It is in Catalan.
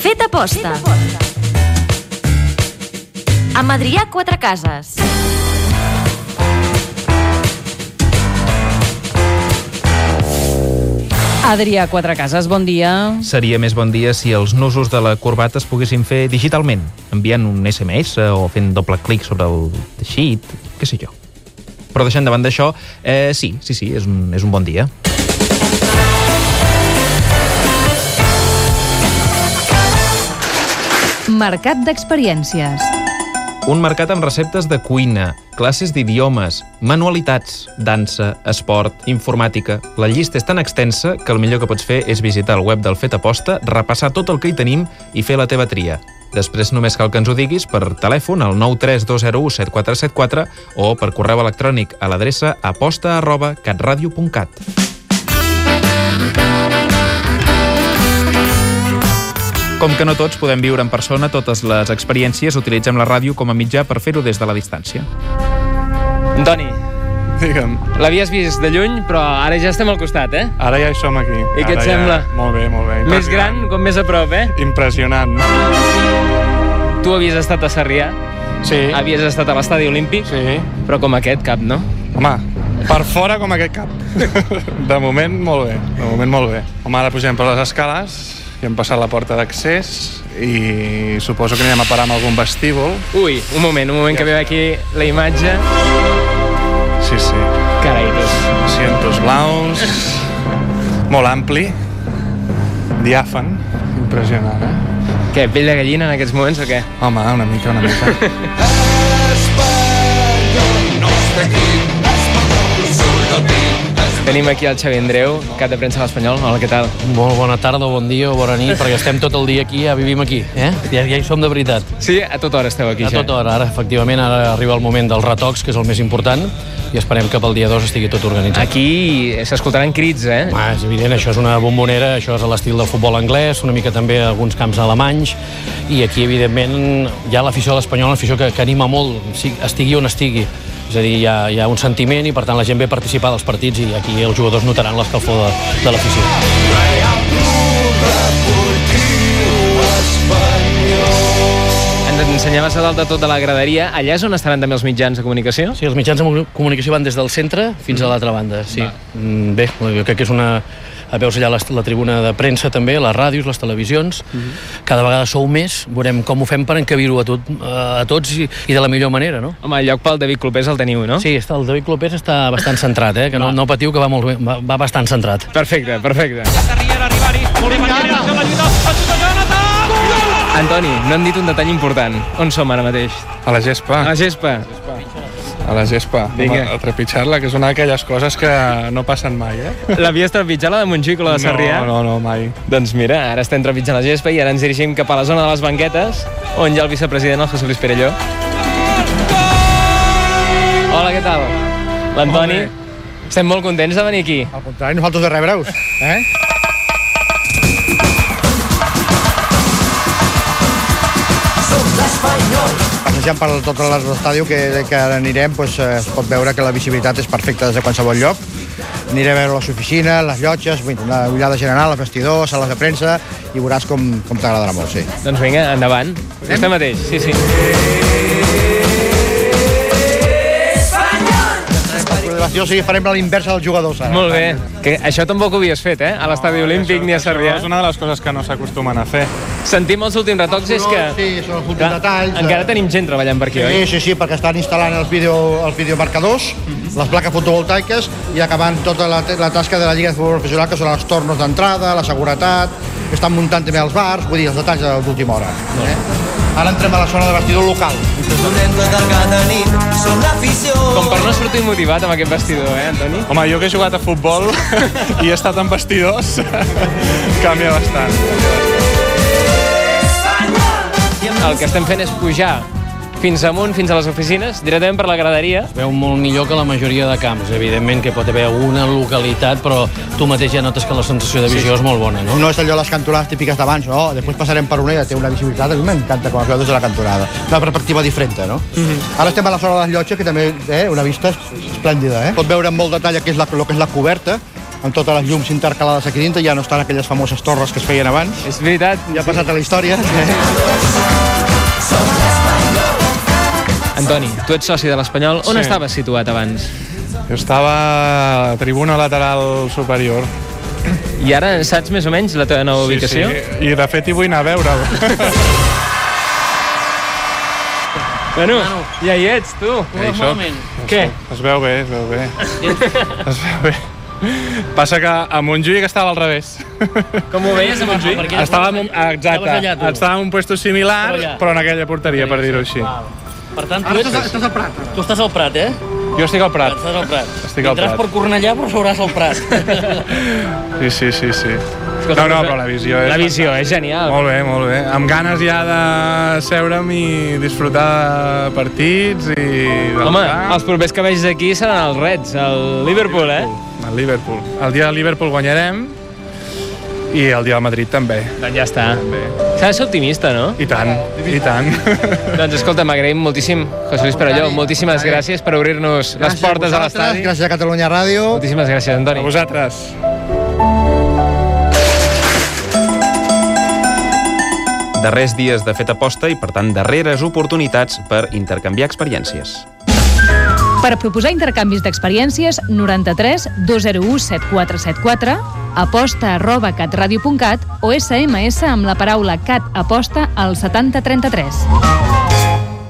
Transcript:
Fet a posta. Amb Adrià Quatrecases. Adrià Quatrecases, bon dia. Seria més bon dia si els nusos de la corbata es poguessin fer digitalment, enviant un SMS o fent doble clic sobre el teixit, què sé jo. Però deixant de banda això, sí, és un bon dia. Mercat d'experiències. Un mercat amb receptes de cuina, classes d'idiomes, manualitats, dansa, esport, informàtica. La llista és tan extensa que el millor que pots fer és visitar el web del Fet a Posta, repassar tot el que hi tenim i fer la teva tria. Després només cal que ens ho diguis per telèfon al 932017474 o per correu electrònic a l'adreça aposta@catradio.cat. Com que no tots podem viure en persona totes les experiències, utilitzem la ràdio com a mitjà per fer-ho des de la distància. Antoni, digue'm. L'havies vist de lluny, però ara ja estem al costat, eh? Ara ja hi som aquí. I què et sembla? Molt bé, molt bé. Més gran, com més a prop, eh? Impressionant. Tu havies estat a Sarrià? Sí. Havies estat a l'Estadi Olímpic? Sí. Però com aquest cap, no? Home, per fora com aquest cap. De moment, molt bé. De moment, molt bé. Home, ara pugem per les escales i hem passat la porta d'accés i suposo que anirem a parar amb algun vestíbul. Ui, un moment que veu aquí la imatge. Sí. Carai, dos. Asientos blaus, molt ampli, diàfan, impressionant, eh? Què, pell de gallina en aquests moments o què? Home, una mica. Tenim aquí el Xavi Andreu, cap de premsa a l'Espanyol. Hola, què tal? Molt bona tarda, bon dia o bona nit, perquè estem tot el dia aquí, ja vivim aquí, eh? Ja hi som de veritat. Sí, a tota hora esteu aquí, ja. A tota hora, ara, efectivament, ara arriba el moment dels retocs, que és el més important, i esperem que pel dia 2 estigui tot organitzat. Aquí s'escoltaran crits, eh? És evident, això és una bombonera, això és a l'estil del futbol anglès, una mica també alguns camps alemanys, i aquí, evidentment, hi ha l'afició de l'Espanyol, una afició que anima molt, estigui on estigui. És a dir, hi ha un sentiment i, per tant, la gent ve a participar dels partits i aquí els jugadors notaran l'escalfor de l'afició. Ens ensenyaves a dalt de tot de la graderia. Allà és on estaran també els mitjans de comunicació? Sí, els mitjans de comunicació van des del centre fins a l'altra banda, sí. Bé, jo crec que és una... Veus allà la tribuna de premsa també, les ràdios, les televisions. Cada vegada sou més, veurem com ho fem per encabir-ho a tots i de la millor manera, no? Home, el lloc pel David Clopés el teniu, no? Sí, el David Clopés està bastant centrat, que no patiu, que va molt bé, va bastant centrat. Perfecte. Antoni, no hem dit un detall important. On som ara mateix? A la gespa. A la gespa. A la gespa. A trepitjar-la, que és una d'aquelles coses que no passen mai, eh? L'havies trepitjat, la de Montjuïc o la de Sarrià? No, mai. Doncs mira, ara estem trepitjant la gespa i ara ens dirigim cap a la zona de les banquetes, on hi ha el vicepresident, el José Luis Perelló. Hola, què tal? L'Antoni. Estem molt contents de venir aquí. Al contrari, nosaltres de rebre-us, eh? Passejant per tot l'estadi que ara anirem, es pot veure que la visibilitat és perfecta des de qualsevol lloc. Anirem a veure les oficines, les llotges, una ullada general, els vestidors, sales de premsa, i veuràs com t'agradarà molt, sí. Doncs vinga, endavant. Vostè mateix, sí. Sí, farem la inversa dels jugadors ara. Molt bé. Que això tampoc ho havies fet, a l'Estadi Olímpic ni a Sarrià. És una de les coses que no s'acostumen a fer. Sentim els últims retocs, és que... Sí, són els últims detalls. Encara tenim gent treballant per aquí, oi? Sí, perquè estan instal·lant els videomarcadors, les plaques fotovoltaiques i acabant tota la tasca de la Lliga de Futbol Professional, que són els tornos d'entrada, la seguretat, estan muntant també els bars, vull dir, els detalls d'última hora. Ara entrem a la zona de vestidor local. Com per no sortir motivat amb aquest vestidor, Antoni? Home, jo que he jugat a futbol i he estat en vestidors, canvia bastant. El que estem fent és pujar fins amunt, fins a les oficines, directament per la graderia. Es veu molt millor que la majoria de camps. Evidentment que pot haver alguna localitat, però tu mateix ja notes que la sensació de visió és molt bona, no? No és allò les cantonades típiques d'abans, no? Després passarem per una i té una visibilitat, a mi m'encanta com es veu des de la cantonada. Una perspectiva diferent, no? Ara estem a la zona de les llotges, que també una vista esplèndida, Pot veure amb molt detall el que és la coberta, amb totes les llums intercalades aquí dintre, ja no estan aquelles famoses torres que es feien abans. És veritat. Ja ha passat a la història. Antoni, tu ets soci de l'Espanyol. On estaves situat abans? Jo estava a la tribuna lateral superior. I ara saps més o menys la teva nova ubicació? Sí, i de fet hi vull anar a veure'l. Bueno, ja hi ets, tu. Ja hi soc. Què? Es veu bé, es veu bé. Es veu bé. Passa que a Montjuïc estava al revés. Com ho veies a Montjuïc? Estava en un puesto similar, però en aquella porteria, per dir-ho així. Per tant, tu estàs al Prat. Tu estàs al Prat, eh? Jo estic al Prat. Estàs al Prat. Estic al Vindràs Prat. per Cornellà, però seuràs al Prat. Sí. No, però la visió és... La visió és genial. Molt bé. Amb ganes ja de seure'm i disfrutar de partits i... Home, els propers que vegis aquí seran els Reds, el Liverpool, eh? El Liverpool. El dia del Liverpool guanyarem i el dia del Madrid també. Doncs ja està. S'ha de ser optimista, no? I tant. Doncs escolta, m'agraïm moltíssim, José Luis Perelló, moltíssimes gràcies per obrir-nos les portes a l'estadi. Gràcies a Catalunya Ràdio. Moltíssimes gràcies, Antoni. A vosaltres. Darrers dies de Feta Posta i, per tant, darreres oportunitats per intercanviar experiències. Per proposar intercanvis d'experiències, 93 201 7474, aposta@catradio.cat o SMS amb la paraula CAT aposta al 7033.